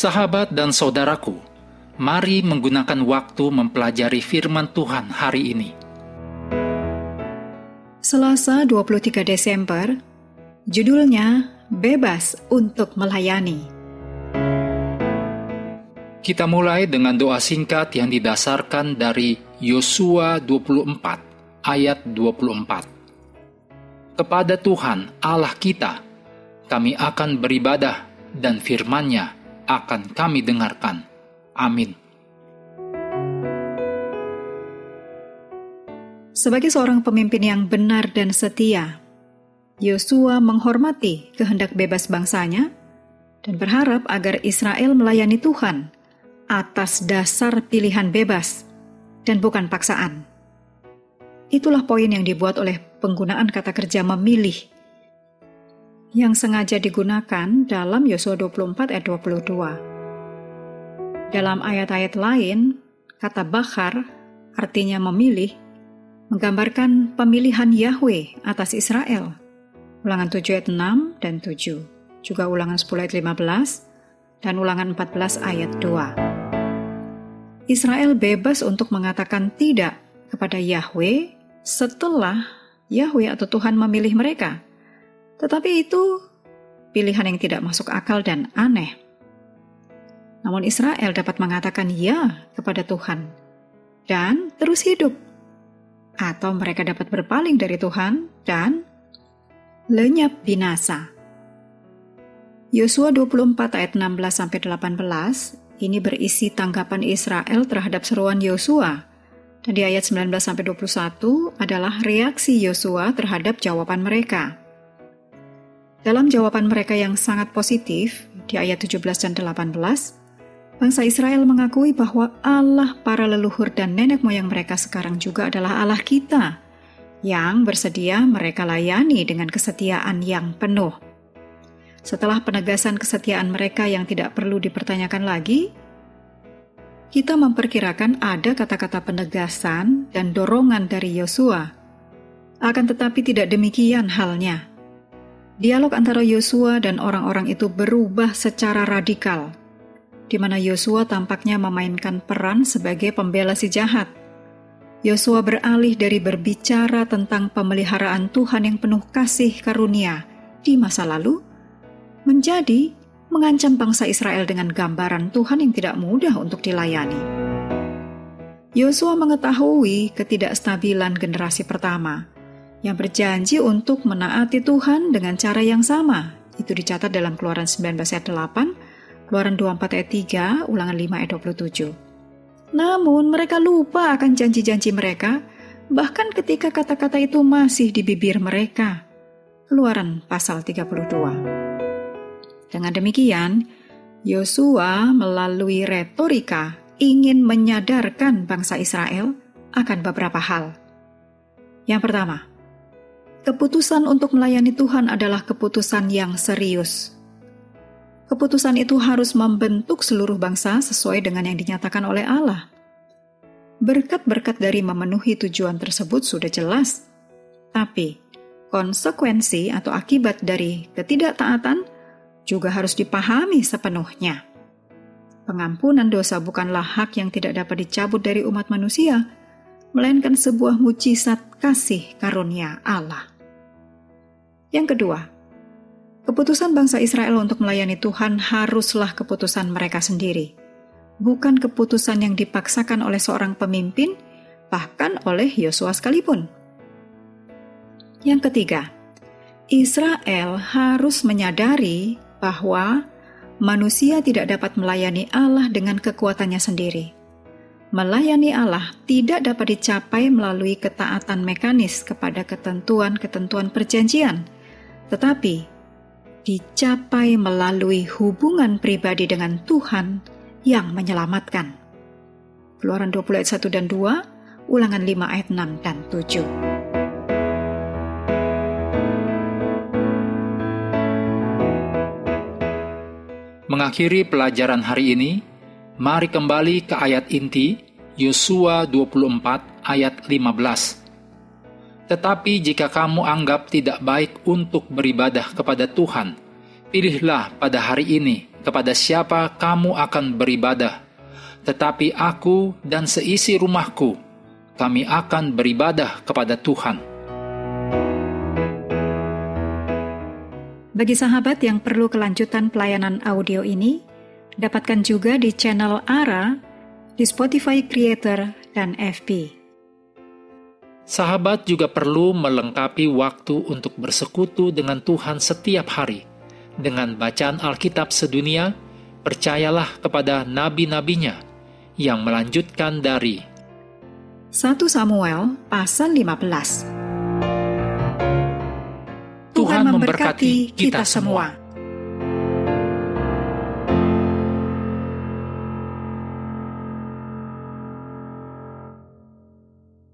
Sahabat dan saudaraku, mari menggunakan waktu mempelajari firman Tuhan hari ini. Selasa 23 Desember, judulnya Bebas untuk Melayani. Kita mulai dengan doa singkat yang didasarkan dari Yosua 24 ayat 24. Kepada Tuhan Allah kita, kami akan beribadah dan firman-Nya akan kami dengarkan. Amin. Sebagai seorang pemimpin yang benar dan setia, Yosua menghormati kehendak bebas bangsanya dan berharap agar Israel melayani Tuhan atas dasar pilihan bebas dan bukan paksaan. Itulah poin yang dibuat oleh penggunaan kata kerja memilih yang sengaja digunakan dalam Yosua 24 ayat 22. Dalam ayat-ayat lain, kata bakhar artinya memilih, menggambarkan pemilihan Yahweh atas Israel. Ulangan 7 ayat 6 dan 7. Juga ulangan 10 ayat 15 dan ulangan 14 ayat 2. Israel bebas untuk mengatakan tidak kepada Yahweh setelah Yahweh atau Tuhan memilih mereka. Tetapi itu pilihan yang tidak masuk akal dan aneh. Namun Israel dapat mengatakan ya kepada Tuhan dan terus hidup. Atau mereka dapat berpaling dari Tuhan dan lenyap binasa. Yosua 24 ayat 16-18 ini berisi tanggapan Israel terhadap seruan Yosua. Dan di ayat 19-21 adalah reaksi Yosua terhadap jawaban mereka. Dalam jawaban mereka yang sangat positif, di ayat 17 dan 18, bangsa Israel mengakui bahwa Allah para leluhur dan nenek moyang mereka sekarang juga adalah Allah kita, yang bersedia mereka layani dengan kesetiaan yang penuh. Setelah penegasan kesetiaan mereka yang tidak perlu dipertanyakan lagi, kita memperkirakan ada kata-kata penegasan dan dorongan dari Yosua. Akan tetapi tidak demikian halnya. Dialog antara Yosua dan orang-orang itu berubah secara radikal, di mana Yosua tampaknya memainkan peran sebagai pembela si jahat. Yosua beralih dari berbicara tentang pemeliharaan Tuhan yang penuh kasih karunia di masa lalu, menjadi mengancam bangsa Israel dengan gambaran Tuhan yang tidak mudah untuk dilayani. Yosua mengetahui ketidakstabilan generasi pertama, yang berjanji untuk menaati Tuhan dengan cara yang sama. Itu dicatat dalam Keluaran 19 ayat 8, Keluaran 24 ayat 3, Ulangan 5 ayat 27. Namun mereka lupa akan janji-janji mereka, bahkan ketika kata-kata itu masih di bibir mereka. Keluaran pasal 32. Dengan demikian, Yosua melalui retorika ingin menyadarkan bangsa Israel akan beberapa hal. Yang pertama, keputusan untuk melayani Tuhan adalah keputusan yang serius. Keputusan itu harus membentuk seluruh bangsa sesuai dengan yang dinyatakan oleh Allah. Berkat-berkat dari memenuhi tujuan tersebut sudah jelas, tapi konsekuensi atau akibat dari ketidaktaatan juga harus dipahami sepenuhnya. Pengampunan dosa bukanlah hak yang tidak dapat dicabut dari umat manusia, melainkan sebuah mujizat kasih karunia Allah. Yang kedua, keputusan bangsa Israel untuk melayani Tuhan haruslah keputusan mereka sendiri, bukan keputusan yang dipaksakan oleh seorang pemimpin, bahkan oleh Yosua sekalipun. Yang ketiga, Israel harus menyadari bahwa manusia tidak dapat melayani Allah dengan kekuatannya sendiri. Melayani Allah tidak dapat dicapai melalui ketaatan mekanis kepada ketentuan-ketentuan perjanjian, tetapi dicapai melalui hubungan pribadi dengan Tuhan yang menyelamatkan. Keluaran 20 ayat 1 dan 2, Ulangan 5 ayat 6 dan 7. Mengakhiri pelajaran hari ini, mari kembali ke ayat inti Yosua 24 ayat 15. Tetapi jika kamu anggap tidak baik untuk beribadah kepada Tuhan, pilihlah pada hari ini kepada siapa kamu akan beribadah, tetapi aku dan seisi rumahku, kami akan beribadah kepada Tuhan. Bagi sahabat yang perlu kelanjutan pelayanan audio ini, dapatkan juga di channel ARA, di Spotify Creator, dan FB. Sahabat juga perlu melengkapi waktu untuk bersekutu dengan Tuhan setiap hari. Dengan bacaan Alkitab sedunia, percayalah kepada nabi-nabinya yang melanjutkan dari 1 Samuel pasal 15. Tuhan memberkati kita semua.